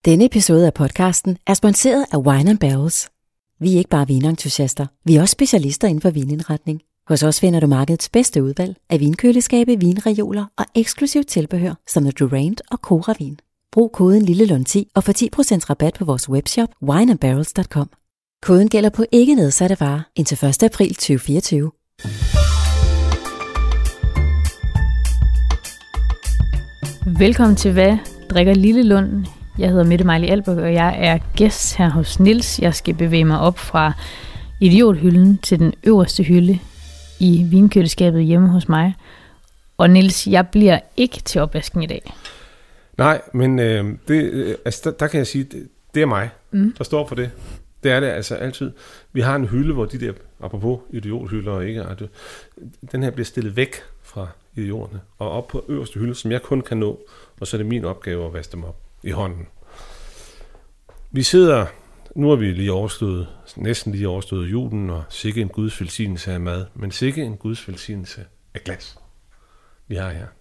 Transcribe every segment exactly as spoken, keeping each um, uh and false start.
Denne episode af podcasten er sponsoreret af Wine and Barrels. Vi er ikke bare vinentusiaster, vi er også specialister inden for vinindretning. Hos os finder du markedets bedste udvalg af vinkøleskabe, vinreoler og eksklusivt tilbehør som The Durant og Cora-vin. Brug koden LILLELUND ti og få ti procent rabat på vores webshop wine and barrels punktum com. Koden gælder på ikke nedsatte varer indtil første april tyve fireogtyve. Velkommen til Hvad drikker Lillelund? Jeg hedder Mette Mejli Alberg, og jeg er gæst her hos Niels. Jeg skal bevæge mig op fra idiothylden til den øverste hylde i vinkøleskabet hjemme hos mig. Og Niels, jeg bliver ikke til opvasken i dag. Nej, men øh, det, altså, der, der kan jeg sige, det, det er mig, mm. der står for det. Det er det altså altid. Vi har en hylde, hvor de der, apropos idiothylder og ikke, at den her bliver stillet væk fra idioterne, og op på øverste hylde, som jeg kun kan nå, og så er det min opgave at vaske dem op i hånden. Vi sidder, nu er vi lige overstået, næsten lige overstået julen, og sikke en Guds velsignelse af mad, men sikke en Guds velsignelse af glas, vi har her.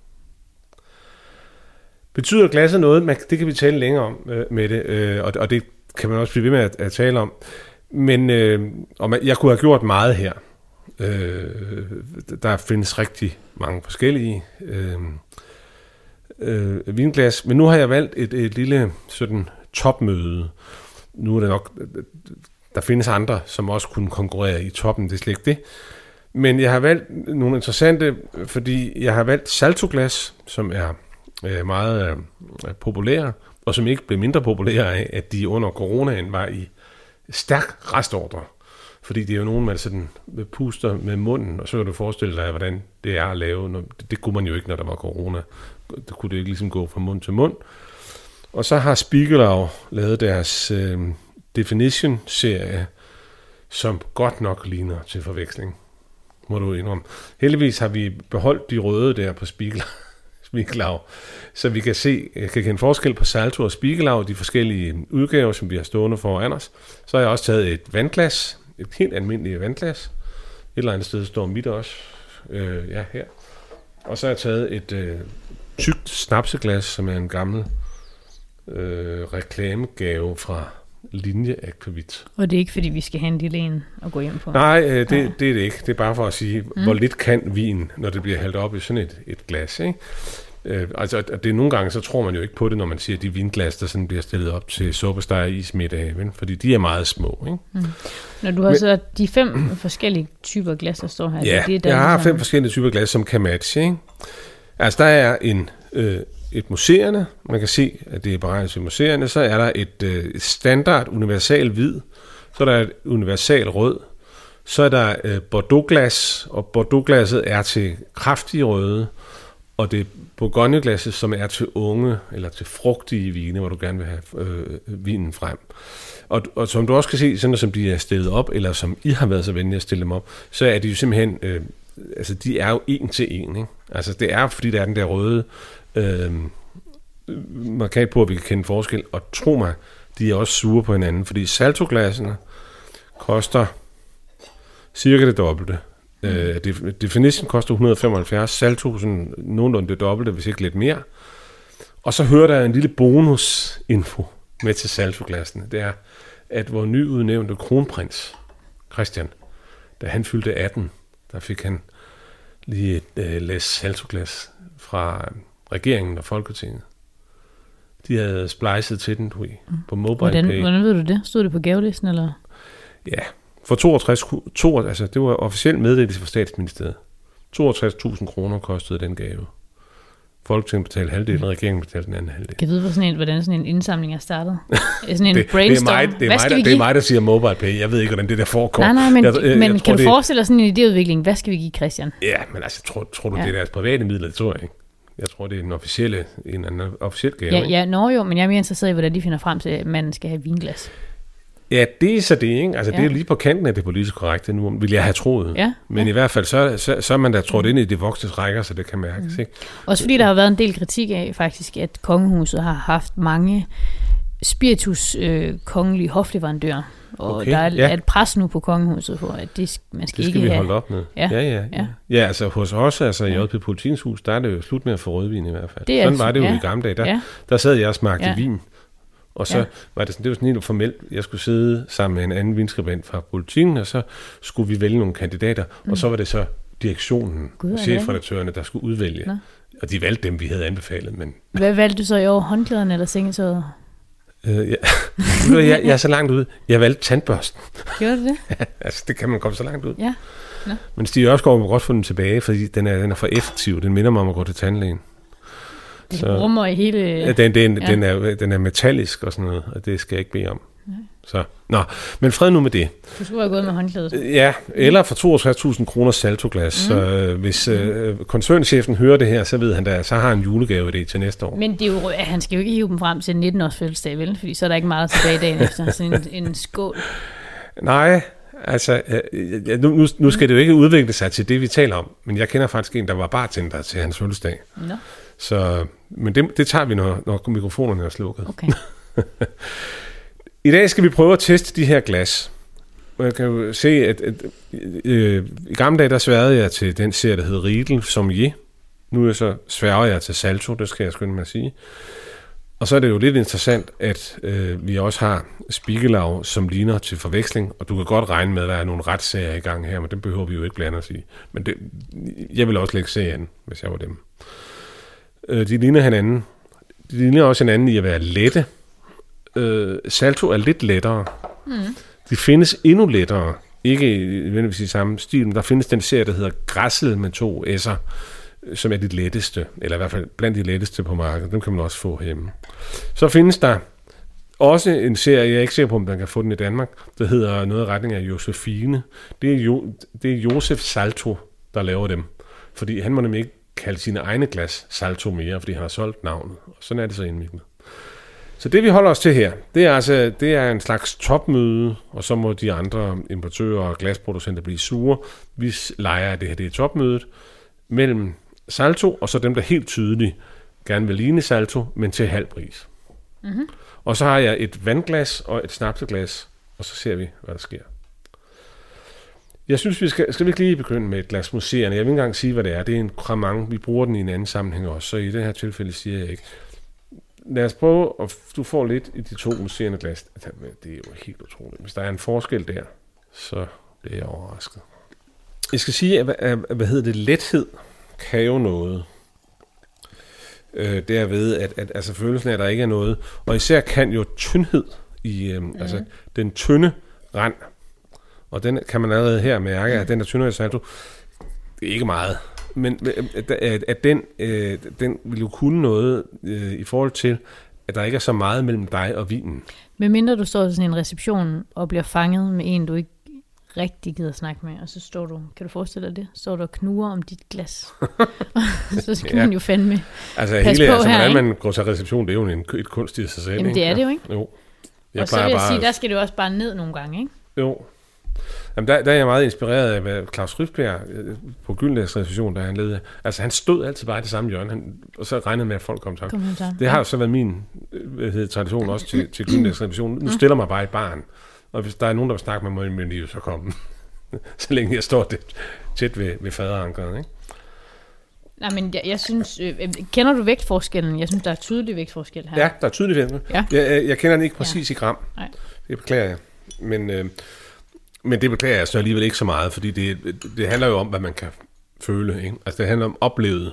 Betyder glasset noget? Det kan vi tale længere om øh, med det, øh, og, og det kan man også blive ved med at, at tale om. Men øh, og man, jeg kunne have gjort meget her. Øh, der findes rigtig mange forskellige øh, øh, vinglas, men nu har jeg valgt et, et lille sådan topmøde. Nu er det nok, der findes andre, som også kunne konkurrere i toppen, det er slet ikke det. Men jeg har valgt nogle interessante, fordi jeg har valgt Saltoglas, som er øh, meget øh, populære, og som ikke blev mindre populære af, at de under coronaen var i stærk restordre. Fordi det er jo nogen, man sådan puster med munden, og så kan du forestille dig, hvordan det er at lave. Det, det kunne man jo ikke, når der var corona. Det kunne det ikke ligesom gå fra mund til mund. Og så har Spiegelau lavet deres øh, Definition-serie, som godt nok ligner til forveksling, må du indrømme. Heldigvis har vi beholdt de røde der på Spiegelau, Spiegelau så vi kan se, jeg kan kende forskel på Salto og Spiegelau, de forskellige udgaver, som vi har stående foran os. Så har jeg også taget et vandglas, et helt almindeligt vandglas. Et eller andet sted står mit også. Øh, ja, her. Og så har jeg taget et øh, tykt snapseglas, som er en gammel øh, reklamegave fra Linje Akvavit. Og det er ikke, fordi vi skal have en lille en at gå hjem på? Nej, øh, det, det er det ikke. Det er bare for at sige, mm. hvor lidt kan vin, når det bliver hældt op i sådan et, et glas, ikke? Øh, altså, det er nogle gange, så tror man jo ikke på det, når man siger, at de vinglas, der sådan bliver stillet op til suppesteg og ismiddag, fordi de er meget små, ikke? Mm. Når du har Men, så de fem forskellige typer glas, der står her. Ja, det er jeg har fem forskellige typer glas, som kan matche, ikke? Altså, der er en, øh, et museerne, man kan se, at det er beregnet til museerne, så er der et, øh, et standard universal hvid, så er der et universal rød, så er der øh, Bordeaux-glas, og Bordeaux-glasset er til kraftige røde, og det er Bourgogne-glasset, som er til unge eller til frugtige vine, hvor du gerne vil have øh, vinen frem. Og, og som du også kan se, sådan som de er stillet op, eller som I har været så venlige at stille dem op, så er de jo simpelthen, øh, altså de er jo en til en, ikke? Altså det er, fordi der er den der røde øh, markat på, at vi kan kende forskel, og tro mig, de er også sure på hinanden, fordi Saltoglassene koster cirka det dobbelte. Uh, Definition koster et hundrede og femoghalvfjerds, Salto sådan nogenlunde det dobbelte, hvis ikke lidt mere. Og så hører der en lille bonusinfo med til Saltoglassene. Det er, at vores nyudnævnte kronprins, Christian, da han fyldte atten, der fik han lige et uh, læs Saltoglas fra regeringen og Folketinget. De havde splicet til den, du i, på mobile hvordan, pay. Hvordan ved du det? Stod det på gavelisten, eller? Ja, for toogtres, to, altså det var officielt meddelelse fra Statsministeriet. toogtres tusind kroner kostede den gave. Folketinget betalte halvdelen, regeringen betalte den anden halvdel. Kan du vide, hvordan sådan en, hvordan sådan en indsamling er startet? Sådan en det, brainstorm. Det er, mig, det, er mig, der, det er mig, der siger mobile pay. Jeg ved ikke, hvordan det der foregår. Nej, nej, men, jeg, jeg, men jeg kan tror, du det, forestille dig sådan en idéudvikling? Hvad skal vi give Christian? Ja, men altså, tror, tror du, ja. det er deres private midler? Det tror jeg ikke. Jeg tror, det er en officielle, en anden officiel gave. Ja, ja, nå jo, men jeg er mere interesseret i, hvordan de finder frem til, at man skal have vinglas. Ja, det er så det, ikke? Altså, ja. det er lige på kanten af det politisk korrekte nu, vil jeg have troet. Ja. Men ja. i hvert fald, så, så, så er man da trådt ind i de voksnes rækker, så det kan mærkes, mm. ikke? Også fordi der har været en del kritik af, faktisk, at kongehuset har haft mange spiritus øh, kongelige hofleverandører. Og okay, der er, ja. er et pres nu på kongehuset for, at det, man skal, det skal ikke vi have... holde op med. Ja, ja, ja. Ja, ja altså hos os, altså i J P Politikens Hus, der er det jo slut med at få rødvin i hvert fald. Det Sådan var det jo ja. i gamle dage. Der, ja. der sad jeg og smagte ja. vin, Og så ja. var det sådan, det var sådan helt formelt. Jeg skulle sidde sammen med en anden vinskribent fra Politiken, og så skulle vi vælge nogle kandidater, mm. og så var det så direktionen, God, chefredaktørerne, der skulle udvælge. Nå. Og de valgte dem, vi havde anbefalet. Men... Hvad valgte du så i år? Håndklæderne eller sengetøjet? Øh, ja. jeg, jeg er så langt ude. Jeg valgte tandbørsten. Gjorde du det? Ja, altså, det kan man komme så langt ud. Ja. Nå. Men Stig Ørskov må godt få den tilbage, fordi den er, den er for effektiv. Den minder mig om at gå til tandlægen. Det så, rummer i hele... Ja, den, den, ja. den, er, den er metallisk og sådan noget, og det skal jeg ikke bede om. Ja. Så, nå, men fred nu med det. Du skulle have gået med håndklædet. Ja, eller for toogtres tusind kroner saltoglas. Mm. Så øh, hvis øh, koncernchefen hører det her, så ved han da, så har han en julegave det til næste år. Men det er jo, han skal jo ikke hive dem frem til nitten års fødselsdag, vel? Fordi så er der ikke meget tilbage dagen efter. Sådan en, en skål. Nej, altså, øh, nu, nu, nu skal det jo ikke udvikle sig til det, vi taler om. Men jeg kender faktisk en, der var bartender til hans fødselsdag. Nå. Så, men det, det tager vi, når, når mikrofonerne er slukket. Okay. I dag skal vi prøve at teste de her glas. Og jeg kan jo se, at, at øh, i gamle dage, der sværede jeg til den serie, der hed Riedel Sommelier. Nu er jeg så sværger jeg til Salto, det skal jeg skynde mig at sige. Og så er det jo lidt interessant, at øh, vi også har Spiegelau, som ligner til forveksling. Og du kan godt regne med, at der er nogle retssager i gang her, men det behøver vi jo ikke blande os i. Men det, jeg vil også lægge serien, hvis jeg var dem. Øh, de ligner hinanden. De ligner også hinanden i at være lette. Øh, Salto er lidt lettere. Mm. De findes endnu lettere. Ikke nødvendigvis i samme stil, men der findes den serie, der hedder Græssel med to s'er, som er de letteste, eller i hvert fald blandt de letteste på markedet. Dem kan man også få hjemme. Så findes der også en serie, jeg er ikke sikker på, om man kan få den i Danmark, der hedder noget i retning af Josefine. Det er, jo, det er Josef Salto, der laver dem. Fordi han må nemlig ikke kalde sine egne glas Salto mere, fordi han har solgt navnet. Og sådan er det så indviklet. Så det vi holder os til her, det er altså det er en slags topmøde, og så må de andre importører og glasproducenter blive sure, hvis leger at det her det er topmødet mellem Salto og så dem der helt tydeligt gerne vil ligne Salto, men til halv pris. Mm-hmm. Og så har jeg et vandglas og et snapseglas, og så ser vi hvad der sker. Jeg synes vi skal skal vi ikke lige begynde med et glas mousserende. Jeg vil ikke engang sige hvad det er. Det er en Cremant. Vi bruger den i en anden sammenhæng også, så i det her tilfælde siger jeg ikke. Lad os prøve, og du får lidt i de to mousserende glas. Det er jo helt utroligt. Hvis der er en forskel der, så bliver jeg overrasket. Jeg skal sige, at, at, at hvad hedder det, lethed kan jo noget. Øh, derved, at, at altså følelsen af, at der ikke er noget. Og især kan jo tyndhed i, øh, mm. altså den tynde rand. Og den kan man allerede her mærke, at den er tyndere i Salto. Det er ikke meget. Men at, at den, øh, den vil jo kunne noget øh, i forhold til, at der ikke er så meget mellem dig og vinen. Men mindre du står til sådan en reception og bliver fanget med en, du ikke rigtig gider snakke med, og så står du, kan du forestille dig det? Står du og knuger om dit glas. Så skal ja. man jo fandme altså, hele, på altså, her, hvordan ikke? Man går til reception, det er jo en, et kunst i sig selv. Jamen det er det jo, ikke? Jo. Jeg og så vil jeg bare... sige, der skal du også bare ned nogle gange, ikke? Jo. Jamen, der, der er jeg meget inspireret af hvad Claus Ryfbjerg på Gyldendals reception, der han ledte. Altså, han stod altid bare i det samme hjørne, han, og så regnede med, at folk kom sammen. Kom det har jo så været min hvad hedder, tradition også til, til Gyldendals reception. Nu stiller mig bare i baren, og hvis der er nogen, der vil snakke med mig i min liv, så kom så længe jeg står det, tæt ved, ved faderankeret, ikke? Nej, men jeg, jeg synes... Øh, kender du vægtforskellen? Jeg synes, der er tydelig vægtforskel her. Ja, der er tydelig vægtforskel. Ja. Jeg, jeg kender den ikke præcis ja. i gram. Nej. Det beklager jeg. Men... Øh, Men det beklager jeg så alligevel ikke så meget, fordi det, det handler jo om, hvad man kan føle. Ikke? Altså det handler om oplevet.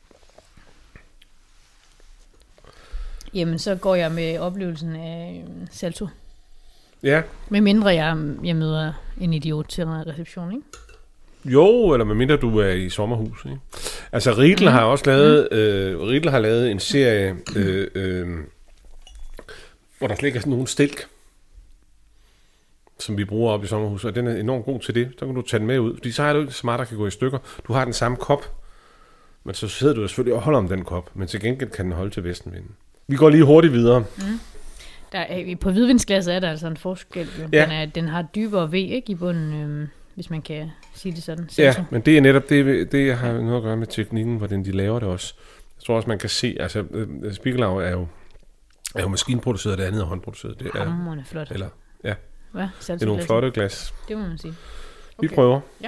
Jamen, så går jeg med oplevelsen af Salto. Ja. Med mindre jeg, jeg møder en idiot til reception, ikke? Jo, eller med mindre du er i sommerhus. Ikke? Altså Riedel mm. har også lavet, mm. øh, Riedel har lavet en serie, øh, øh, hvor der slet ikke er sådan nogen stilk, som vi bruger op i sommerhuset, og den er enormt god til det. Så kan du tage den med ud, fordi så er du ikke så meget, der kan gå i stykker. Du har den samme kop, men så sidder du selvfølgelig og holder om den kop, men til gengæld kan den holde til vestenvinden. Vi går lige hurtigt videre. Mm. Der er, på hvidvinsglasset er der altså en forskel. Ja. Den, er, den har dybere V, ikke, i bunden, øhm, hvis man kan sige det sådan. Ja, så. Men det er netop det, det jeg har noget at gøre med teknikken, hvordan de laver det også. Jeg tror også, man kan se, altså øh, Spiegelau er jo, er jo maskinproduceret, det andet er håndproduceret. Det er Hamrende flot. Eller, ja. Hvad? Det er nogle flotte glas. Det må man sige. Okay. Vi prøver. Ja.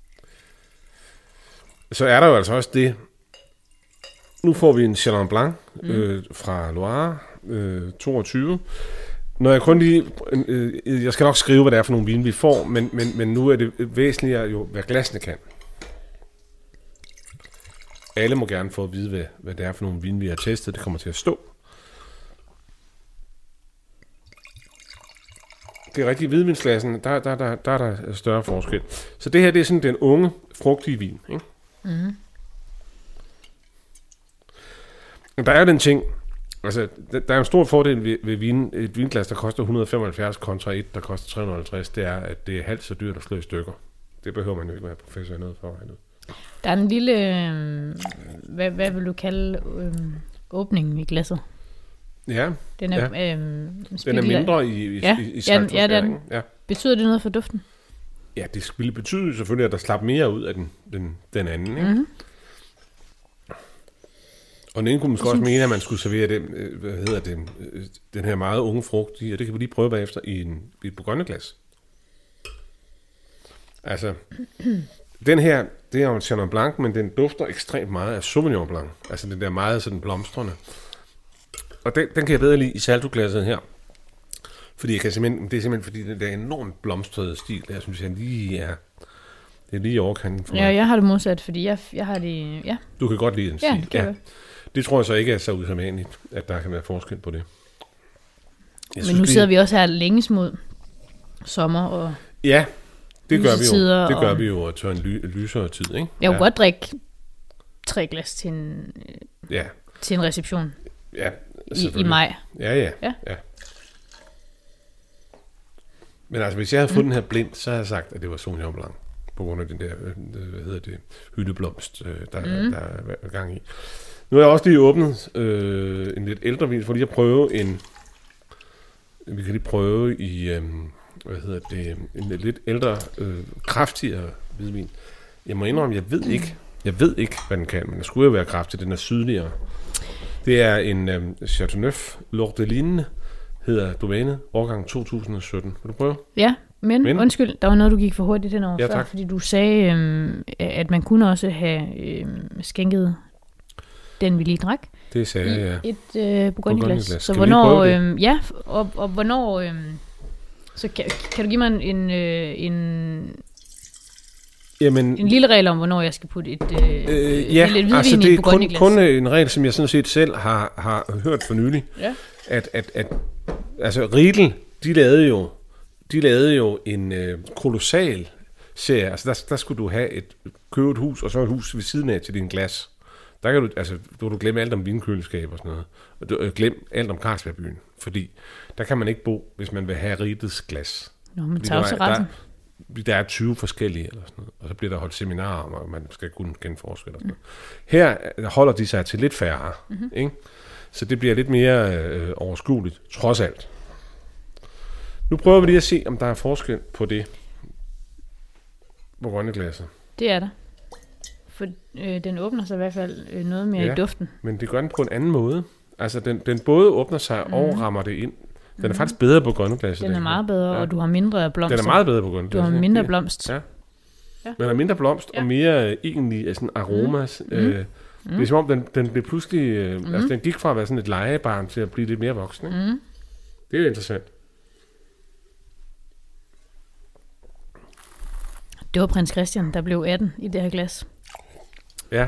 Så er der jo altså også det. Nu får vi en Chenin Blanc, mm. øh, fra Loire, øh, toogtyve. Når jeg kun lige, øh, jeg skal nok skrive, hvad det er for nogle vine, vi får, men, men, men nu er det væsentligt jo, hvad glassene kan. Alle må gerne få at vide, hvad, hvad det er for nogle vine, vi har testet. Det kommer til at stå. Det er rigtig hvidvinsglassen, der, der, der, der er der større forskel. Så det her, det er sådan den unge, frugtige vin. Ikke? Mm. Der er jo den ting, altså der er en stor fordel ved, ved vin, et vinglas, der koster et hundrede og femoghalvfjerds kontra et, der koster tre hundrede og halvtreds, det er, at det er halvt så dyrt at slå i stykker. Det behøver man jo ikke være professor i noget for. Der er en lille, øh, hvad, hvad vil du kalde øh, åbningen i glasset? Ja, den er, ja. Øh, den er mindre i, i, ja, i, i ja, ja, den. Ja. Betyder det noget for duften? Ja, det ville betyde selvfølgelig, at der slap mere ud af den, den, den anden. Ikke? Mm-hmm. Og den ene kunne måske også mene, at man skulle servere det, hvad hedder det, den her meget unge frugt i, og det kan vi lige prøve bagefter i, en, i et bourgogneglas. Altså, den her, det er jo en Chenin Blanc, men den dufter ekstremt meget af Sauvignon Blanc. Altså den der meget sådan blomstrende. Og den, den kan jeg bedre lide i saltoglasset her. Fordi jeg kan simpelthen, det er simpelthen fordi den der enormt blomstrede stil, der synes jeg lige er, det er lige i overkanten for mig. Ja, jeg har det modsat, fordi jeg, jeg har det, ja. Du kan godt lide den stil. Ja, det kan jeg. Det tror jeg så ikke er så usædvanligt, at der kan være forskel på det. Jeg Men synes, nu sidder vi også her længes mod sommer og ja, det gør vi jo. Det gør og... vi jo at tør en ly- lysere tid, ikke? Jeg kunne ja. godt drikke tre glas til en, ja. til en reception. Ja, i, i maj. Ja, ja, ja, ja. Men altså, hvis jeg havde fundet mm. den her blind, så havde jeg sagt, at det var Sauvignon Blanc. På grund af den der, hvad hedder det, hyldeblomst, der, mm. der er gang i. Nu har jeg også lige åbnet øh, en lidt ældre vin, for lige at prøve en, vi kan lige prøve i, øh, hvad hedder det, en lidt ældre, øh, kraftigere hvidvin. Jeg må indrømme, jeg ved ikke, jeg ved ikke, hvad den kan, men den skulle jo være kraftig, den er sydligere. Det er en øh, Chateauneuf Lordeline, hedder domænet, årgang to tusind og sytten. Vil du prøve? Ja, men, men undskyld, der var noget, du gik for hurtigt henover ja, før, tak. fordi du sagde, øhm, at man kunne også have øhm, skænket den, vi lige drak. Det sagde jeg, ja. Et øh, bourgogneglas. Så Skal hvornår, øhm, ja, og, og hvornår, øhm, så kan, kan du give mig en, øh, en, Jamen, en lille regel om, hvornår jeg skal putte et, øh, øh, ja, et altså det det er kun, kun en regel, som jeg sådan set selv har, har hørt for nylig. Ja. At, at, at altså Riedel, de lavede jo, de lavede jo en øh, kolossal serie. Altså der, der skulle du have et, købe et hus, og så et hus ved siden af til din glas. Der kan du, altså, du, du glemme alt om vinkøleskab og sådan noget. Og du øh, glem alt om Carlsbergbyen, fordi der kan man ikke bo, hvis man vil have Riedels glas. Nå, men tager også retten. Der, der er tyve forskellige, eller sådan noget, og så bliver der holdt seminarer om, at man skal kunne genforske eller sådan noget. Her holder de sig til lidt færre, mm-hmm. ikke? Så det bliver lidt mere øh, overskueligt, trods alt. Nu prøver vi lige at se, om der er forskel på det bourgogneglasset. Det er der. For øh, den åbner sig i hvert fald øh, noget mere ja, i duften. Men det gør den på en anden måde. Altså, den, den både åbner sig mm. og rammer det ind. Den er mm. faktisk bedre på bourgogneglasset. Den er meget bedre, ja. Og du har mindre blomster. Den er meget bedre på bourgogneglasset. Du har mindre blomst. Ja. Ja. Men der er mindre blomst ja. og mere egentlig sådan aromas. Mm. Øh, mm. Det er som om, den, den blev pludselig... Øh, mm. Altså, den gik fra at være sådan et legebarn til at blive lidt mere voksen. Ikke? Mm. Det er jo interessant. Det var prins Christian, der blev atten i det her glas. Ja.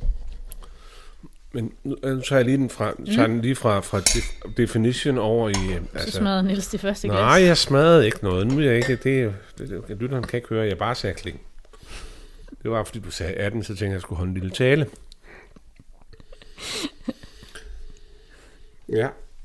Men nu, nu tager jeg lige den fra, tager den lige fra, fra definition over i... Altså, så smadrede Niels det første glas. Nej, jeg smadrede ikke noget. Nu er jeg ikke... Det, det, det, lytteren kan ikke høre, jeg bare sagde kling. Det var fordi du sagde atten, så tænkte jeg, at jeg skulle holde en lille tale. Ja.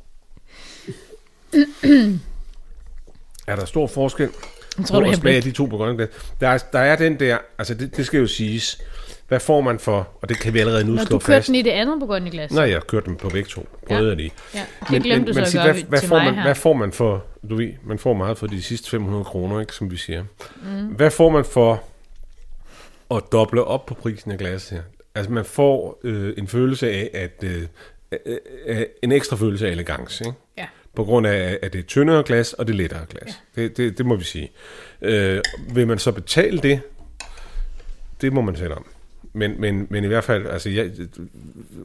Er der stor forskel jeg tror, på at smage de to bourgogneglas? Der er, der er den der... Altså, det, det skal jo siges... Hvad får man for, og det kan vi allerede nu slå fast. Når du kørte den i det andet bourgogneglas? Nej, jeg kørte dem på begge to. Prøvede jeg lige. Ja, det glemte men, du så men, at gøre hvad, hvad til får mig man, her. Hvad får man for, du ved, man får meget for de sidste fem hundrede kroner, ikke, som vi siger. Mm. Hvad får man for at doble op på prisen af glas her? Altså, man får øh, en følelse af, at øh, øh, en ekstra følelse af elegance, ikke? Ja. På grund af, at det er tyndere glas, og det er lettere glas. Ja. Det, det, det må vi sige. Øh, vil man så betale det? Det må man selv om. Men, men, men i hvert fald, altså jeg,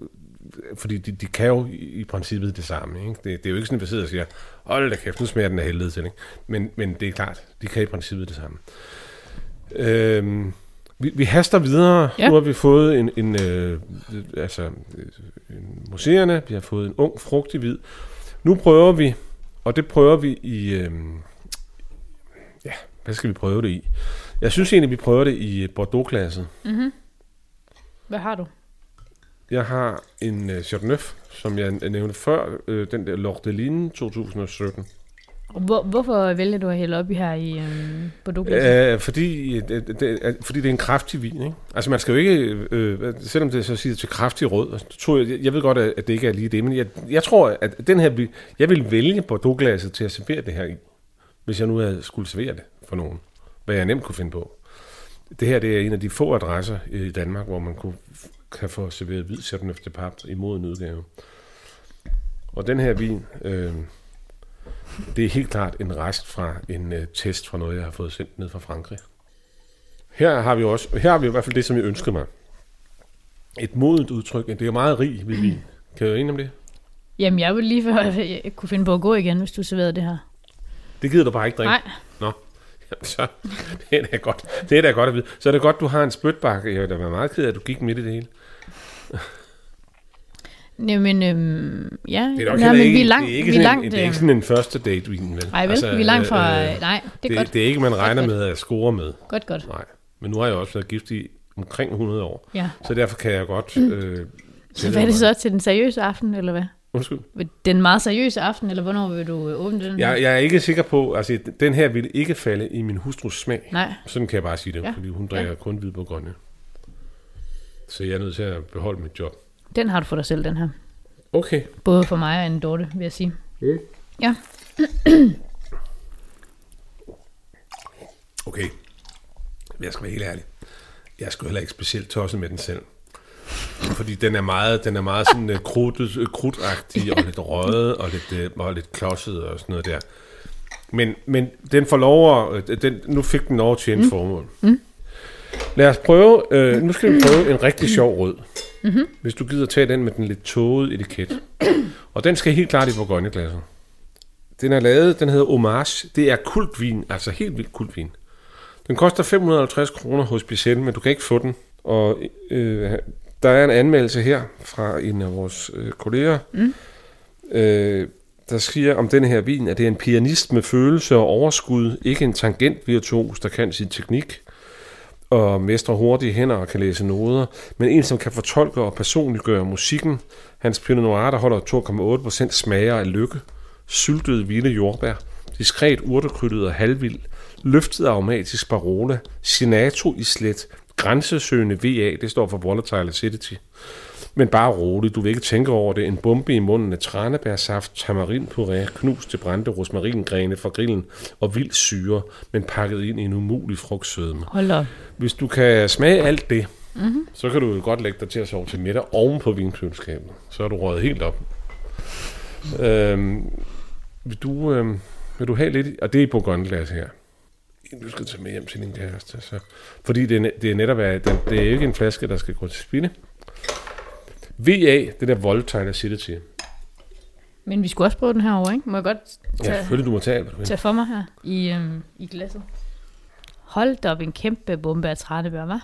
fordi de, de kan jo i, i princippet det samme. Ikke? Det, det er jo ikke sådan, at vi sidder og siger, hold da kæft, nu smager den af helvede til. Ikke? Men, men det er klart, de kan i princippet det samme. Øhm, vi, vi haster videre. Ja. Nu har vi fået en, en øh, altså en mousserende, vi har fået en ung frugtig hvid. Nu prøver vi, og det prøver vi i, øh, ja, hvad skal vi prøve det i? Jeg synes egentlig, vi prøver det i Bordeaux-glasset. Mm-hmm. Hvad har du? Jeg har en uh, Chardonnay, som jeg nævnte før, øh, den der Lordeline to tusind og sytten. Hvor, hvorfor vælger du at hælde op i her i øhm, Bordeaux-glasset? Æh, fordi, det, det, fordi det er en kraftig vin, ikke? Altså man skal jo ikke, øh, selvom det så siger til kraftig rød, tror jeg, jeg ved godt, at det ikke er lige det, men jeg, jeg tror, at den her, jeg vil vælge Bordeaux-glasset til at servere det her i, hvis jeg nu havde skulle servere det for nogen, hvad jeg nemt kunne finde på. Det her, det er en af de få adresser i Danmark, hvor man kunne, kan få serveret hvid Chardonnay de Pap imod en udgave. Og den her vin, øh, det er helt klart en rest fra en øh, test fra noget, jeg har fået sendt ned fra Frankrig. Her har vi også, her har vi i hvert fald det, som jeg ønskede mig. Et modent udtryk. Det er jo meget rig ved vin. Kan du enig om det? Jamen, jeg vil lige før, jeg kunne finde på at gå igen, hvis du serverede det her. Det gider du bare ikke drikke? Nej. Nå. Jamen, så det er da godt. Det er da godt at vide. Så er det godt, du har en spytbakke. Jeg vil da være meget ked af, at du gik midt i det hele. Jamen, øhm, ja. Det er, nej, men ikke, vi er langt. det er ikke, vi er sådan, langt, en, det er ikke sådan en første date-vin, vel? Nej, vel? Altså, vi er langt fra... Øh, nej, det er det, godt. Det er ikke, man regner godt, med at score med. Godt, godt. Nej. Men nu har jeg også været gift i omkring hundrede år. Ja. Så derfor kan jeg godt... Øh, så hvad er det så til den seriøse aften, eller hvad? Undskyld? Den meget seriøse aften, eller hvornår vil du åbne den? Jeg, jeg er ikke sikker på... Altså, den her vil ikke falde i min hustrus smag. Nej. Sådan kan jeg bare sige det, ja. Fordi hun drikker ja. kun hvid på grønne. Så jeg er nødt til at beholde mit job. Den har du for dig selv, den her. Okay. Både for mig og en Dorte, vil jeg sige. Mm. Ja. Okay. Jeg skal være helt ærlig. Jeg skal heller ikke specielt tosset med den selv. Fordi den er meget, den er meget sådan uh, krudtet, uh, krudtagtig og lidt røget og lidt, uh, og lidt klodset og sådan noget der. Men, men den får lov at, uh, den, nu fik den lov at tjene mm. formål. Mm. Lad os prøve, uh, nu skal vi prøve en rigtig sjov rød. Mm-hmm. Hvis du gider tage den med den lidt tågede etiket. Og den skal helt klart i Bourgogne-glasset. Den er lavet, den hedder Homage. Det er kultvin, altså helt vildt kultvin. Den koster fem hundrede og halvtreds kroner hos Bicel, men du kan ikke få den. Og øh, der er en anmeldelse her fra en af vores øh, kolleger, mm. øh, der siger om denne her vin, at det er en pianist med følelse og overskud, ikke en tangentvirtuos, der kan sin teknik og mestrer hurtige hænder og kan læse noder, men en, som kan fortolke og personliggøre musikken. Hans Pinot Noir, der holder to komma otte procent, smager af lykke, syltede vilde jordbær, diskret urtekrydtet og halvvild, løftet aromatisk Barolo, Sinato i slet, grænsesøgende V A, det står for volatile acidity. Men bare roligt, du vil ikke tænke over det. En bombe i munden af tranebærsaft, tamarinpuré, knust til brændte rosmaringrene fra grillen og vild syre, men pakket ind i en umulig frugtsødme. Hold op. Hvis du kan smage alt det, mm-hmm. så kan du jo godt lægge dig til at sove til middag oven på vinkøleskabet. Så er du røget helt op. øhm, vil, du, øhm, vil du have lidt, og det er i Bourgogne-glas her. Du skal tage med hjem til din kæreste. Så. Fordi det er, det er netop er, det, det er ikke en flaske, der skal gå til spilde. V A, det der volatile acidity. Men vi skulle også prøve den her over, ikke? Må jeg godt tage, ja, selvfølgelig, du må tage, tage for mig her i, øhm, i glasset. Hold op en kæmpe bombe af tranebær, hva'?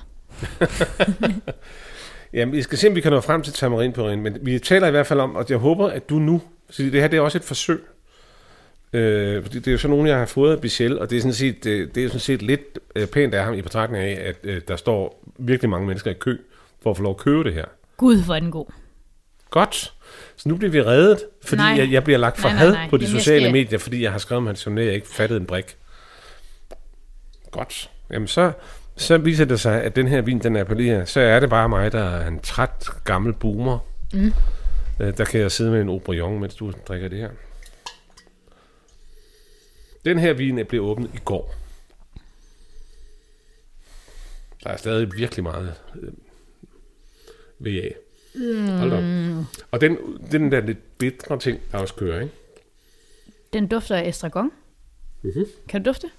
Jamen, vi skal se, om vi kan nå frem til tamarinpureen, men vi taler i hvert fald om, og jeg håber, at du nu, så det her det er også et forsøg, øh, fordi det er jo sådan nogen, jeg har fået af Bicel, og det er sådan set, det, det er sådan set lidt øh, pænt af ham i betragtning af, at øh, der står virkelig mange mennesker i kø for at få lov at købe det her. Gud, hvor er den god. Godt. Så nu bliver vi reddet, fordi jeg, jeg bliver lagt for nej, nej, nej. had på de Jamen, sociale skal... medier, fordi jeg har skrevet om hans journal, jeg ikke fattede en brik. Godt. Jamen så, så viser det sig, at den her vin, den appellerer, så er det bare mig, der er en træt gammel boomer. Mm. Øh, der kan jeg sidde med en Aubryon, mens du drikker det her. Den her vin blev åbnet i går. Der er stadig virkelig meget øh, V A. Mm. Hold da. Og den, den der lidt bitre ting, der også kører, ikke? Den dufter af estragon. Mm-hmm. Kan du dufte?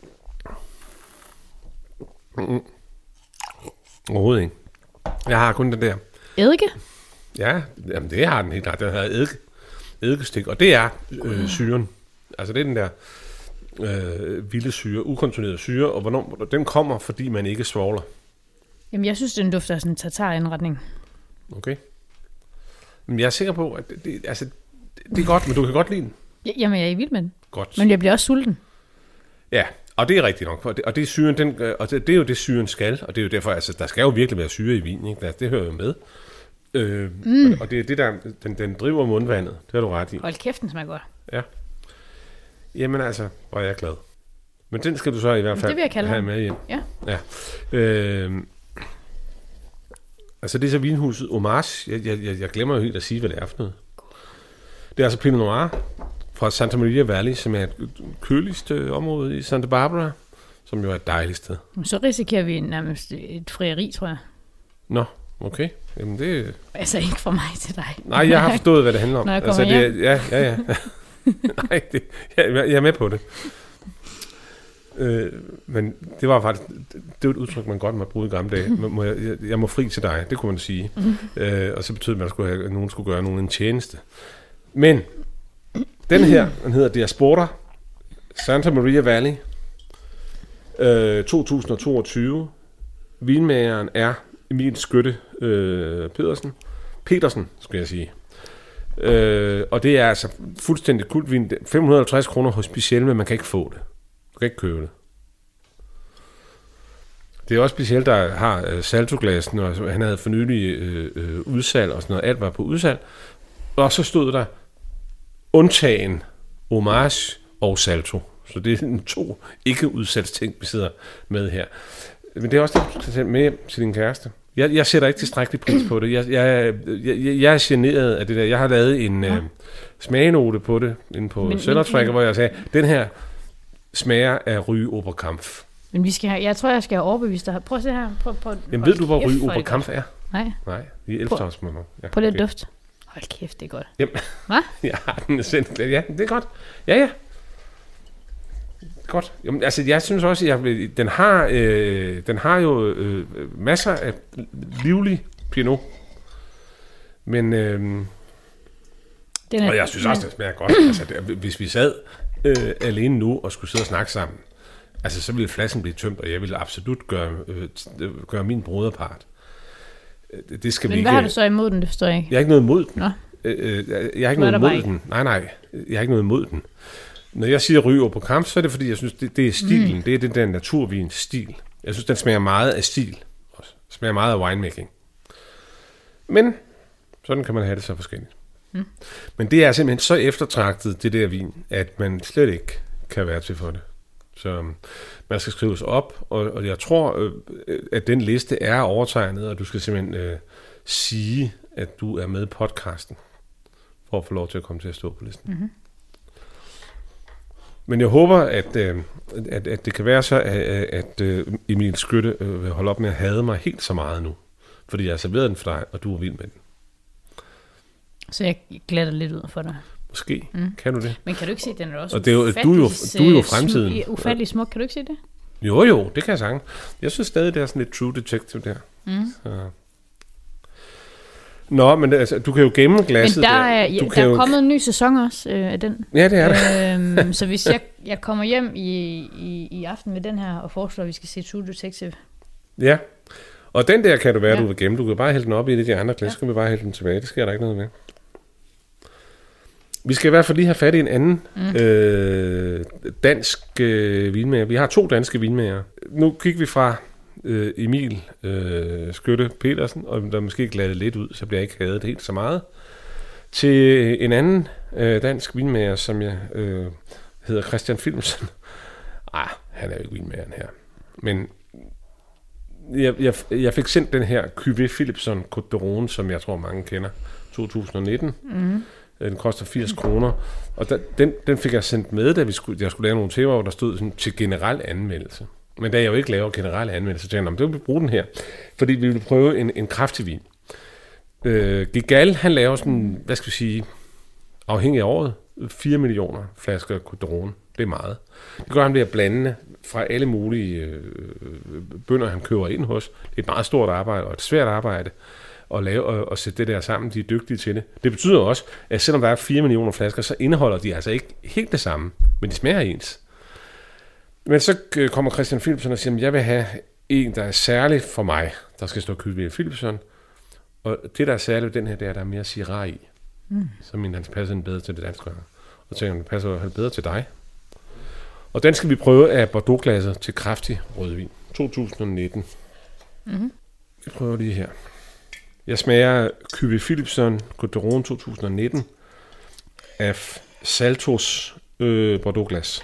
Mm-hmm. Overhovedet ikke. Jeg har kun den der. Eddike? Ja, jamen det har den helt klart. Den har eddike, eddikestik, og det er øh, syren. Altså det er den der øh, vilde syre, ukontrollerede syre, og hvornår den kommer, fordi man ikke svovler. Jamen, jeg synes, den dufter af sådan en tartar-indretning. Okay. Men jeg er sikker på, at det, det, altså, det er godt, men du kan godt lide den. Jamen, jeg er i vild med den. Godt. Men jeg bliver også sulten. Ja, og det er rigtigt nok. Og det, og det er syren, den, og det, det er jo det, syren skal, og det er jo derfor, altså, der skal jo virkelig være syre i vin, ikke? Det hører jo med. Øh, mm. Og det er det, der, den, den driver mundvandet. Det har du ret i. Hold kæft, den smager godt. Ja. Jamen altså, hvor er jeg glad. Men den skal du så i hvert fald have med hjem. Ja. Ja. Øh, altså det er så vinhuset Homage. Jeg, jeg, jeg glemmer jo helt at sige, hvad det er for noget. Det er altså Pinot Noir fra Santa Maria Valley, som er et køligste område i Santa Barbara, som jo er et dejligt sted. Så risikerer vi nærmest et frieri, tror jeg. Nå, okay. Jamen det... Altså ikke for mig til dig. Nej, jeg har forstået, hvad det handler om. Når jeg kommer altså, det, hjem. Ja, ja, ja. Nej, det, jeg, jeg er med på det. Øh, men det var faktisk... Det var et udtryk, man godt må bruge i gamle dage. Må jeg, jeg, jeg må fri til dig, det kunne man sige. Mm. Øh, og så betød det, at, man skulle have, at nogen skulle gøre nogen en tjeneste. Men den her, den hedder Diaspora Santa Maria Valley øh, to tusind og toogtyve. Vinmageren er Emil Skytte øh, Pedersen. Petersen, skal jeg sige. Øh, og det er altså fuldstændig kultvin. fem hundrede og halvtreds kroner hos Speciel, men man kan ikke få det. Man kan ikke købe det. Det er også Speciel, der har øh, saltoglasen, og han havde for nylig øh, øh, udsalg og sådan noget. Alt var på udsalg. Og så stod der undtagen Homage og Salto. Så det er to ikke-udsalgsting, vi sidder med her. Men det er også det, du skal tage med til din kæreste. Jeg, jeg sætter ikke tilstrækkelig pris på det. Jeg, jeg, jeg, jeg er generet af det der. Jeg har lavet en ja. øh, smagenote på det, inde på Cellartracker, hvor jeg sagde, den her smager af Rye Oberkampf. Men vi skal have, jeg tror, jeg skal have overbevist dig. Prøv at se her. Prøv, prøv, Jamen ved du, hvor Rye Oberkampf er? Nej. Nej, i Elfshavnsmåned. Ja, prøv lidt okay. Duft. Hold kæft, det er godt. Jamen, hvad? Jeg har den sendt. Ja, det er godt. Ja, ja. Godt. Jamen, altså, jeg synes også, at jeg, den, har, øh, den har jo øh, masser af livlig Pinot. Men, øh, den er, og jeg synes også, det smager godt. Altså, det, hvis vi sad øh, alene nu og skulle sidde og snakke sammen, altså, så ville flasken blive tømt, og jeg ville absolut gøre, øh, gøre min broderpart. Det skal men vi hvad ikke, har du så imod den, det forstår jeg ikke? Jeg har ikke noget imod den. Nå. Øh, jeg har ikke noget imod den. Nej, nej. Jeg har ikke noget imod den. Når jeg siger Rye Oberkampf, så er det fordi, jeg synes, det, det er stilen. Mm. Det er den der naturvins stil. Jeg synes, den smager meget af stil. Også. Smager meget af winemaking. Men sådan kan man have det så forskelligt. Mm. Men det er simpelthen så eftertragtet, det der vin, at man slet ikke kan være til for det. Så man skal skrives op, og, og jeg tror, øh, at den liste er overtegnet, og du skal simpelthen øh, sige, at du er med i podcasten, for at få lov til at komme til at stå på listen. Mm-hmm. Men jeg håber, at, øh, at, at det kan være så, at, at øh, Emil Skytte øh, vil holde op med at hade mig helt så meget nu, fordi jeg har serveret den for dig, og du er vild med den. Så jeg glatter lidt ud for dig. Måske. Mm. Kan du det? Men kan du ikke se, at den er også og det er jo, du, er jo, du er jo fremtiden. Sm- ufattelig smuk. Kan du ikke se det? Jo, jo, det kan jeg sige. Jeg synes stadig, det er sådan lidt True Detective der. Mm. Så. Nå, men altså, du kan jo gemme glasset der. der. Er, du ja, kan der er jo... kommet en ny sæson også øh, af den. Ja, det er der. øhm, så hvis jeg, jeg kommer hjem i, i, i aften med den her, og foreslår, at vi skal se True Detective. Ja, og den der kan du være, ja. du vil gemme. Du kan bare hælde den op i det, de andre glas, ja. Så kan vi bare hælde den tilbage. Det sker der ikke noget med. Vi skal i hvert fald lige have fat i en anden mm. øh, dansk øh, vinmager. Vi har to danske vinmager. Nu kigger vi fra øh, Emil øh, Skytte Petersen, og der måske glattet lidt ud, så bliver jeg ikke hadet helt så meget, til en anden øh, dansk vinmager, som jeg øh, hedder Christian Philipsen. Ah, han er jo ikke vinmageren her. Men jeg, jeg, jeg fik sendt den her Cuvée Philipson Côte d'Aron, som jeg tror mange kender, to tusind nitten. Mm. Den koster firs kroner, og der, den, den fik jeg sendt med, da vi skulle, jeg skulle lave nogle temaer, hvor der stod sådan, til generel anmeldelse. Men da jeg jo ikke laver generel anmeldelse, så tænkte jeg, det vil vi bruge den her, fordi vi vil prøve en, en kraftig vin. Øh, Gigal, han laver sådan, hvad skal vi sige, afhængig af året, fire millioner flasker Côte d'Aron. Det er meget. Det gør han ved at blande fra alle mulige øh, bønder, han køber ind hos. Det er et meget stort arbejde, og et svært arbejde. at lave og, og sætte det der sammen. De er dygtige til det. Det betyder også, at selvom der er fire millioner flasker, så indeholder de altså ikke helt det samme, men de smager ens. Men så kommer Christian Philipsen og siger, at jeg vil have en, der er særlig for mig, der skal stå Kyld Philipsen. Og det, der er særligt ved den her, det er, at der er mere Syrah i. Mm. Så min, han passer den bedre til det danske. Og tænker, den passer han bedre til dig. Og den skal vi prøve af Bordeaux-glasset til kraftig rødvin. to tusind nitten. Mm-hmm. Vi prøver lige her. Jeg smager Kyld Philipsen Côte d'Aron to tusind nitten af Saltos øh, Bordeaux-glas.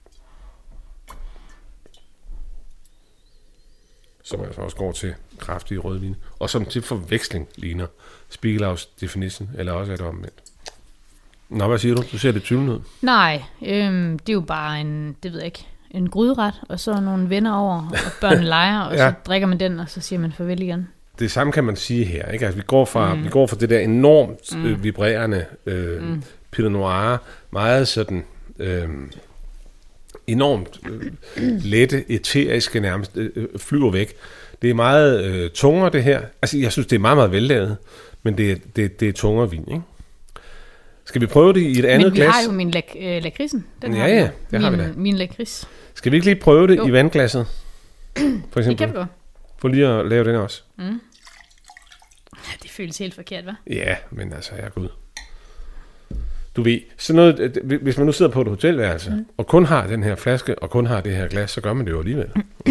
Som altså også går til kraftige rødvin. Og som til forveksling ligner Spiegelhaus Definition, eller også er det omvendt. Nå, hvad siger du? Du ser det tvivlende ud. Nej, øhm, det er jo bare en, det ved jeg ikke, en gryderet, og så nogle venner over, og børn leger, og ja. Så drikker man den, og så siger man farvel igen. Det samme kan man sige her, ikke? Altså, vi går fra, mm. vi går fra det der enormt mm. øh, vibrerende øh, mm. Pinot Noir, meget sådan øh, enormt øh, lette, eteriske nærmest, øh, flyver væk. Det er meget øh, tungere, det her. Altså, jeg synes, det er meget, meget vellavet, men det er, det, det er tungere vin, ikke? Skal vi prøve det i et andet glas? Men vi glas? har jo min lak- øh, lakridsen. Den ja, har ja, det min, har vi da. Min lakrids. Skal vi ikke lige prøve det jo. i vandglasset? For eksempel. Det kan vi godt. For lige at lave den også. Mm. Det føles helt forkert, hva'? Ja, men altså, jeg er gud. Du ved, sådan noget, hvis man nu sidder på et hotelværelse, mm. og kun har den her flaske, og kun har det her glas, så gør man det jo alligevel.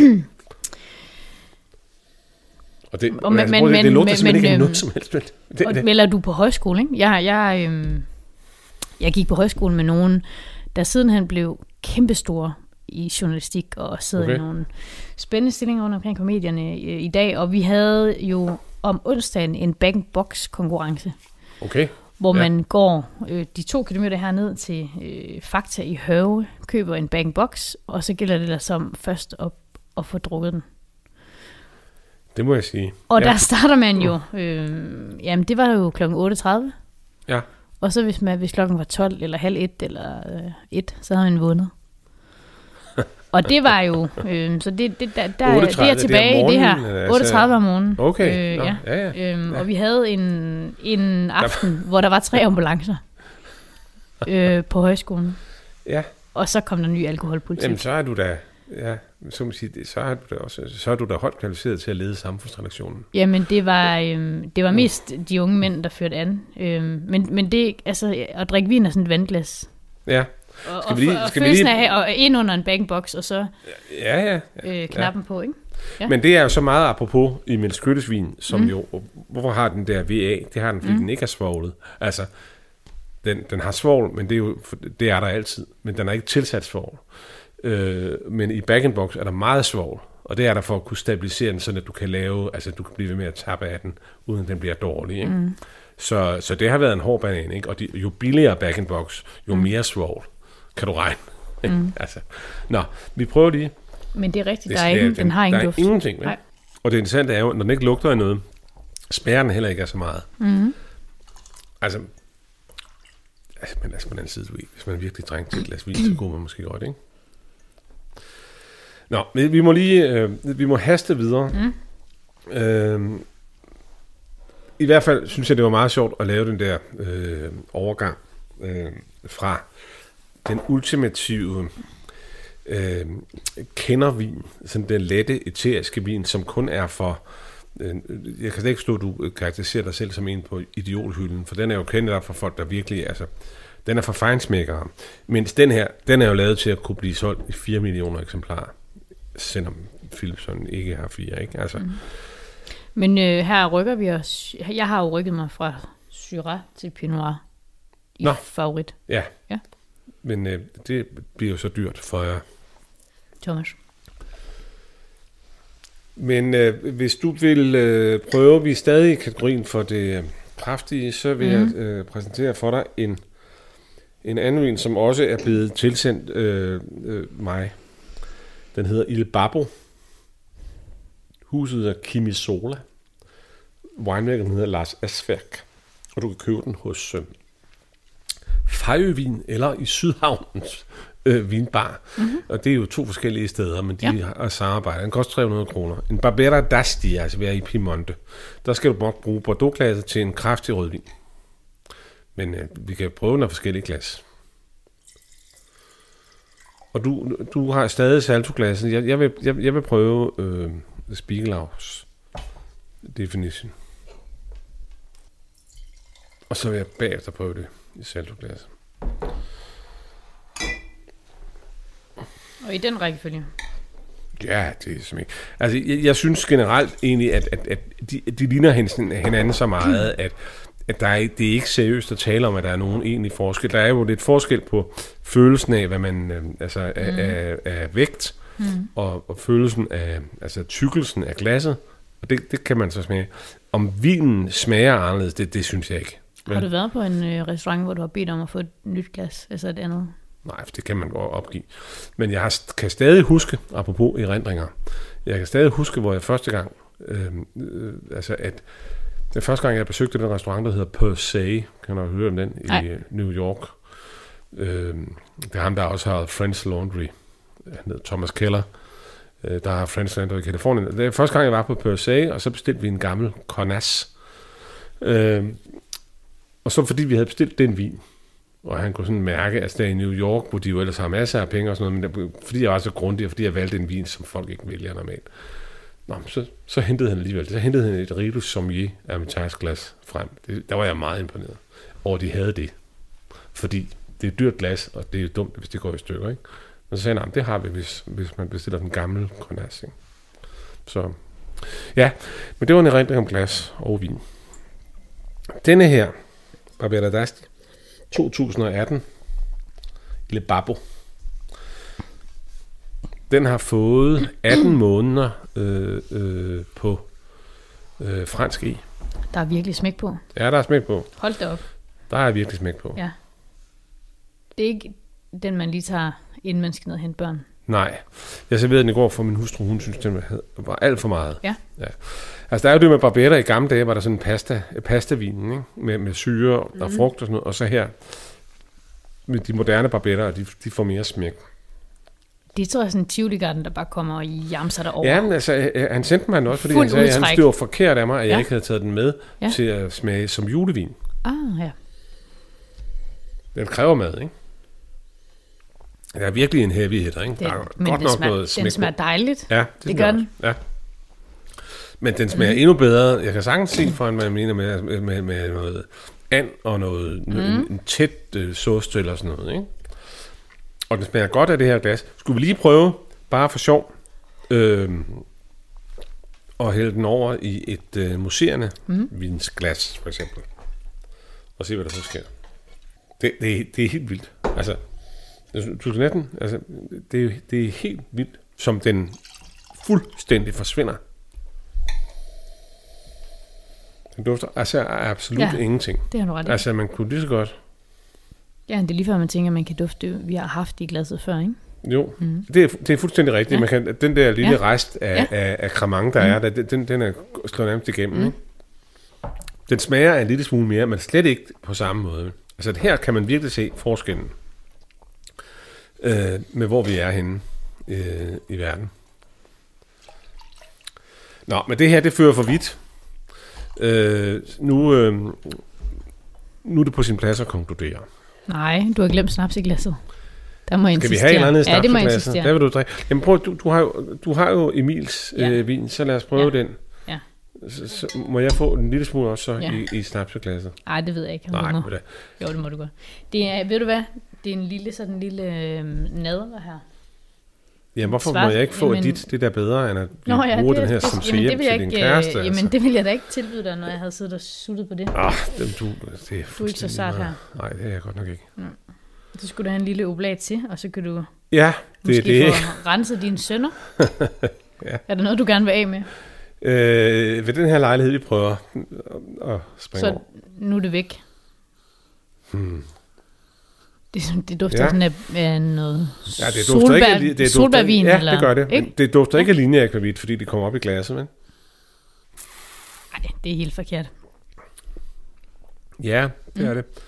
Og det, og men, altså, men, det, det lugter men, simpelthen men, ikke øhm, noget som helst. Det, og det. Melder du på højskole, ikke? Jeg, jeg, øhm, jeg gik på højskole med nogen, der sidenhen blev kæmpestore i journalistik, og sidder okay. i nogle spændende stillinger rundt omkring på medierne i, i dag, og vi havde jo om onsdagen en bag-box-konkurrence. Okay. Hvor ja. man går øh, de to kilometer herned til øh, Fakta i Høve, køber en bag-box, og så gælder det der som først op at få drukket den. Det må jeg sige. Og ja. der starter man jo, øh, jamen det var jo klokken otte tredive. Ja. Og så hvis, man, hvis klokken var tolv eller halv et eller øh, et, så havde man vundet. Og det var jo, øh, så det, det, der, der, det er tilbage i det her, otte tredive om morgenen. Okay, øh, Nå, ja. Ja, ja. Øhm, og vi havde en, en aften, hvor der var tre ambulancer øh, på højskolen. Ja. Og så kom der ny alkoholpolitik. Jamen så er du da, ja, så, må sige, så er du da også, så er du da højt kvalificeret til at lede samfundsredaktionen. Jamen det var, øh, det var mest de unge mænd, der førte an. Øh, men, men det, altså, at drikke vin er sådan et vandglas. Ja. Og, skal vi lige, og, skal og vi lige... af, og ind under en bag-box, og så ja, ja, ja, øh, knappen ja. på, ikke? Ja. Men det er jo så meget apropos i Mille Skyttes vin, som mm. jo, hvorfor har den der V A? Det har den, fordi mm. den ikke er svovlet. Altså, den, den har svovl, men det er jo, det er der altid, men den er ikke tilsat svovl. Øh, men i bag-box er der meget svovl, og det er der for at kunne stabilisere den, så at du kan lave, altså du kan blive ved med at tappe af den, uden at den bliver dårlig, ikke? Mm. Så, så det har været en hård banan, ikke? Og de, jo billigere bag-box, jo mm. mere svovl. Kan du regne? Mm. altså. Nå, vi prøver lige. Men det er rigtigt, der er ingen, den, den har ingen der duft. Der er ingenting, vel? Og det interessante er jo, når den ikke lugter af noget, smager den heller ikke af så meget. Mm. Altså, altså, men altså på den anden side, hvis man virkelig trænger til et glas vin, så går man måske godt, ikke? Nå, men vi må lige, øh, vi må haste videre. Mm. Øh, I hvert fald synes jeg, det var meget sjovt at lave den der øh, overgang øh, fra den ultimative øh, kendervin, sådan den lette eteriske vin, som kun er for, øh, jeg kan slet ikke stå, at du karakteriserer dig selv som en på idiolhylden, for den er jo kendt for folk, der virkelig, altså, den er for fejnsmækkere. Mens den her, den er jo lavet til at kunne blive solgt i fire millioner eksemplarer, selvom Philipsen ikke har fire, ikke? Altså. Mm. Men øh, her rykker vi os, jeg har jo rykket mig fra Syrah til Pinot Noir i Nå. favorit. Ja. Ja. Men øh, det bliver jo så dyrt for jer. Thomas. Men øh, hvis du vil øh, prøve, vi er stadig i kategorien for det øh, kraftige, så vil mm. jeg øh, præsentere for dig en, en anden vin, som også er blevet tilsendt øh, øh, mig. Den hedder Il Babbo. Huset er Chimisola. Winemakeren hedder Lars Asfærk. Og du kan købe den hos øh, Fejøvin eller i Sydhavnens øh, vinbar. Mm-hmm. Og det er jo to forskellige steder, men de ja. har samarbejdet. Den koster tre hundrede kroner. En Barbera d'Asti, altså vi er i Piemonte. Der skal du nok bruge Bordeaux-glasset til en kraftig rødvin. Men øh, vi kan prøve nogle forskellige glas. Og du, du har stadig Salto-glasset. Jeg, jeg, vil, jeg, jeg vil prøve øh, Spiegelau's Definition. Og så vil jeg bagefter prøve det i Salto-glasset. Og i den rækkefølge? Ja, det er simpelthen... Altså, jeg, jeg synes generelt egentlig, at, at, at de, de ligner hinanden så meget, at, at der er, det er ikke seriøst at tale om, at der er nogen egentlig forskel. Der er jo lidt forskel på følelsen af, hvad man... Øh, altså, af, mm. af, af vægt, mm. og, og følelsen af... Altså, tykkelsen af glasset. Og det, det kan man så smage. Om vinen smager anderledes, det, det synes jeg ikke. Men, har du været på en øh, restaurant, hvor du har bedt om at få et nyt glas? Altså et andet? Nej, for det kan man godt opgive. Men jeg har, kan stadig huske, apropos erindringer, jeg kan stadig huske, hvor jeg første gang, øh, øh, altså at, det første gang, jeg besøgte den restaurant, der hedder Per Se, kan du høre om den, i Ej. New York. Øh, det er ham, der også har French Laundry, han hedder Thomas Keller, øh, der har French Laundry i Californien. Det er første gang, jeg var på Per Se, og så bestilte vi en gammel Cornas. Øh, og så fordi vi havde bestilt den vin, og han kunne sådan mærke, at der i New York, hvor de jo ellers har masser af penge og sådan noget, men der, fordi jeg var så grundig, og fordi jeg valgte en vin, som folk ikke vælger normalt. Nå, så, så hentede han alligevel. Så hentede han et Riedel Sommier Hermitage-glas frem. Det, der var jeg meget imponeret over, at de havde det. Fordi det er dyrt glas, og det er jo dumt, hvis det går i stykker, ikke? Men så sagde han, det har vi, hvis, hvis man bestiller den gamle Cornas, ikke? Så, ja, men det var en erindring om glas og vin. Denne her, Barbera d'Asti, to tusind og atten, Le Babbo. Den har fået atten måneder øh, øh, på øh, fransk i. Der er virkelig smæk på. Ja, der er smæk på. Hold da op. Der er virkelig smæk på. Ja. Det er ikke den, man lige tager, inden man skal ned og hente børn. Nej. Jeg serverede den i går for min hustru. Hun synes, den var alt for meget. Ja. Ja. Altså, der er jo det med Barbera. I gamle dage var der sådan en pasta, pastavinen, ikke? Med, med syre og mm. frugt og sådan noget. Og så her, med de moderne Barbera, de, de får mere smæk. Det tror jeg er sådan en Tivoli-garden, der bare kommer og jamser derover. Ja, men altså, han sendte mig den også, fordi Fuld han sagde, at han synes, det var forkert af mig, at ja. jeg ikke havde taget den med ja. til at smage som julevin. Ah, ja. Den kræver mad, ikke? Det er virkelig en heavy hitter, ikke? Det, der er men godt nok smager, noget smæk. Den smager dejligt. Ja, det, det gør den. Ja. Men den smager mm. endnu bedre. Jeg kan sagtens se for en, hvad jeg mener med, med, med, med noget and og noget mm. en, en tæt uh, sauce eller sådan noget, ikke? Og den smager godt af det her glas. Skulle vi lige prøve, bare for sjov, øh, at hælde den over i et øh, mousserende mm. vinsglas, for eksempel. Og se, hvad der så sker. Det, det, det er helt vildt. Altså, du skal næsten, altså, det, det er helt vildt, som den fuldstændig forsvinder. Den dufter altså absolut ja, ingenting. Det har du ret i. Altså, man kunne lige så godt. Ja, det er lige før, man tænker, at man kan dufte, vi har haft i glasset før, ikke? Jo, mm. det, er, det er fuldstændig rigtigt. Ja. Man kan, den der lille ja. rest af, ja. af, af cremant, der mm. er, der, den, den er slået nærmest igennem. Mm. Ikke? Den smager en lille smule mere, men slet ikke på samme måde. Altså her kan man virkelig se forskellen øh, med, hvor vi er henne øh, i verden. Nå, men det her, det fører for vidt. Øh, nu, øh, nu er det på sin plads at konkludere. Nej, du har glemt snaps i glasset. Der må jeg Skal vi have en anden snaps ja, det må i glasset? Der vil du drikke. Jamen prøv, du, du, har jo, du har jo Emils ja. øh, vin, så lad os prøve ja. den. Ja. Så, så må jeg få en lille smule også så ja. i, i snapseglasset? Nej, det ved jeg ikke. Nej, det. Jo, det må du godt. Det er, ved du hvad? Det er en lille, sådan en lille øh, nadler her. Jamen, hvorfor Svart, må jeg ikke få jamen, dit? Det der bedre, end at vi Nå, ja, bruger det, den her det, som hjem til din kæreste? Jamen, altså. Det ville jeg da ikke tilbyde dig, når jeg havde siddet og suttet på det. Ah, dem, du, det er du er ikke så sart her. Nej, det er jeg godt nok ikke. Ja. Så skulle du have en lille oblat til, og så kan du ja, det måske det. få renset dine sønner. Ja. Er der noget, du gerne vil af med? Øh, ved den her lejlighed, vi prøver at springe så over. Nu er det væk. Hmm. Det, det dufter ja. sådan af, af noget ja, det solbær, ikke, det dufter, solbærvin. Ja, eller, det gør det. Ikke? Det dufter ja. ikke af linjeakvavit, fordi det kommer op i glasset, men? Nej, det er helt forkert. Ja, det er det. Ja.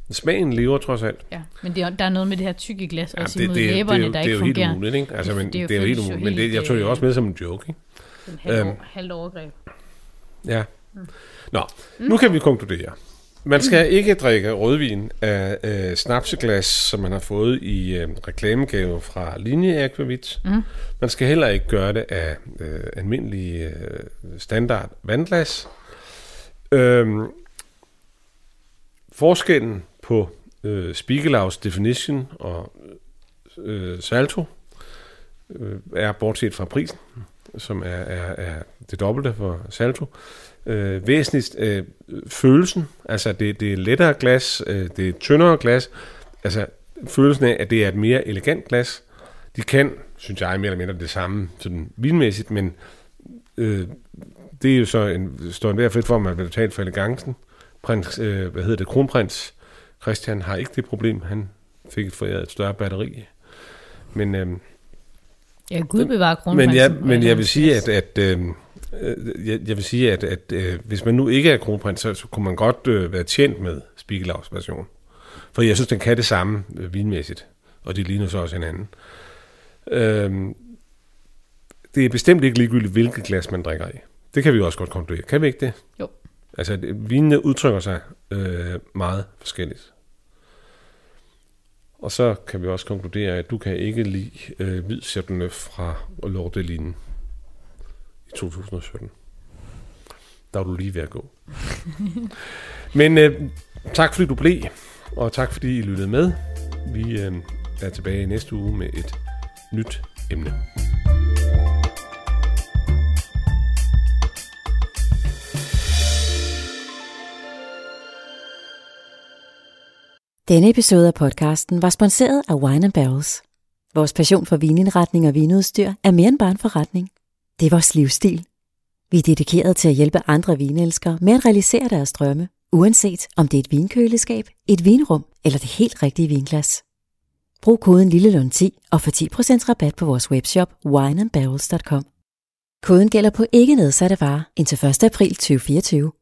Smagen lever trods alt. Ja, men det er, der er noget med det her tykke glas, ja, også det, imod det, læberne, det, der det, ikke det fungerer. Det er jo helt umuligt, ikke? Altså, men, det, det er jo helt umuligt, men det, jeg tog det jo også med som en joke, ikke? En halv, øhm, halvt overgreb. Ja. Mm. Nå, mm. nu kan vi konkludere. Man skal mm. ikke drikke rødvin af øh, snapseglas, som man har fået i øh, reklamegave fra Linje Akvavit. Mm. Man skal heller ikke gøre det af øh, almindelige øh, standard vandglas. Øhm, forskellen på øh, Spiegelau's Definition og øh, Salto øh, er bortset fra prisen, som er, er, er det dobbelte for Salto. Øh, væsentligst øh, følelsen, altså det, det er lettere glas, øh, det er tyndere glas, altså følelsen af, at det er et mere elegant glas. De kan, synes jeg, mere eller mindre det samme sådan vinmæssigt, men øh, det er jo så en, står en værd frit for, at man vil betale for elegancen. Prins, øh, hvad hedder det, kronprins Christian har ikke det problem, han fik et foræret et større batteri. Men øh, ja, Gud bevarer kronprinsen. Men jeg, men jeg vil sige, at, at øh, jeg, jeg vil sige, at, at øh, hvis man nu ikke er kronprins, så, så kunne man godt øh, være tjent med Spiegelau's version. For jeg synes, den kan det samme øh, vinmæssigt, og de ligner så også hinanden. Øh, det er bestemt ikke ligegyldigt, hvilket glas man drikker i. Det kan vi også godt konkludere. Kan vi ikke det? Jo. Altså, vinene udtrykker sig øh, meget forskelligt. Og så kan vi også konkludere, at du kan ikke lide øh, hvid Chardonnay fra Lordelinen i to tusind og sytten. Der var du lige ved at gå. Men øh, tak fordi du blev, og tak fordi I lyttede med. Vi øh, er tilbage næste uge med et nyt emne. Denne episode af podcasten var sponsoreret af Wine and Barrels. Vores passion for vinindretning og vinudstyr er mere end bare en forretning. Det er vores livsstil. Vi er dedikeret til at hjælpe andre vinelskere med at realisere deres drømme, uanset om det er et vinkøleskab, et vinrum eller det helt rigtige vinglas. Brug koden LILLELUND ti og få ti procent rabat på vores webshop wine and barrels punktum com. Koden gælder på ikke nedsatte varer indtil første april to tusind fireogtyve.